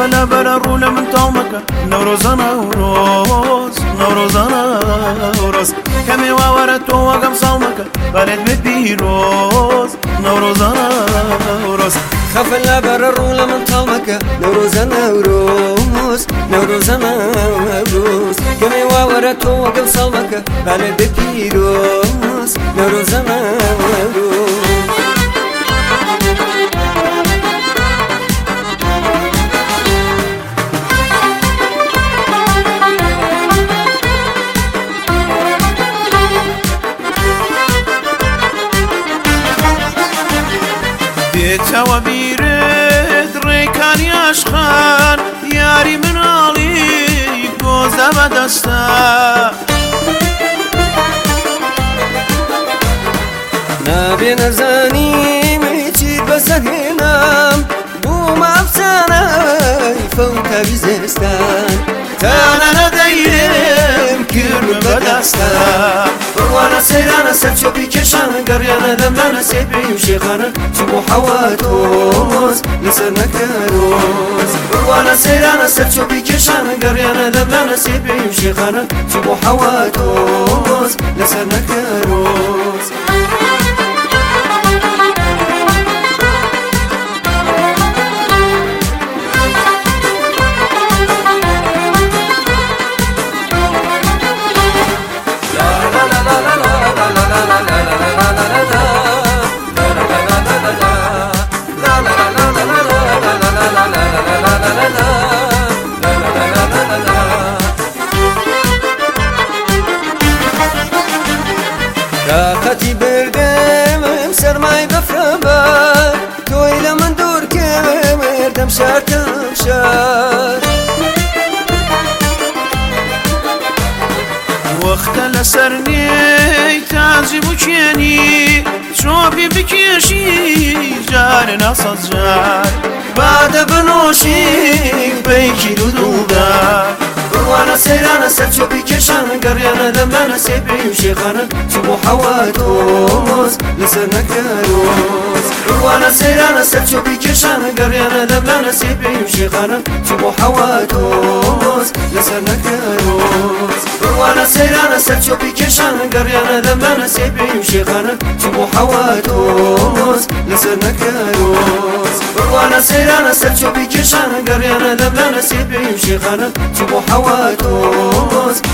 خفنا بلا رولا من طومك نوروزنا وروز نوروزنا وروز كمي وورت وقم صومك بلد ببيروز نوروزنا وروز خفنا بلا رولا من طومك نوروزنا وروز نوروزنا وروز كمي وورت وقم صومك بلد ببيروز نوروزنا وروز بيتوا بيرد ريكان يشخان ياري من علي قوزة بدستا نابي نزاني ميتيد بسهنام بوم عفسانا فوق بزستان تانا ندايم كرم بدستا وانا سيرانا سرچوبي كشان قريانا دمنا سيبي وشيخانا تبو حواتوز لسرنا كاروز وانا سيرانا سرچوبي كشان قريانا دمنا سيبي وشيخانا تبو حواتوز لسرنا كاروز كاختي بردم سرماي بفربار تويل من دور كمردم شار تمشار وقت لسرني تعزب وشيني شوفي بكيشي جارنا صدجار بعد بنوشي بيكي دودار وانا سيرانا سرچوبي كشان قريانا دمنا سيبي وشيخانا تبو حواتوز لسرنا كاروز وانا سيرانا سرچوبي كشان قريانا دمنا سيبي وشيخانا تبو حواتوز لسرنا كاروز وانا سيرانا سرچوبي كشان قريانا دمنا سيبي وشيخانا تبو حواتوز لسرنا كاروز وانا سيرانا سرچوبي كشان قريانا دمنا سيبي وشيخانا تبو حواتوز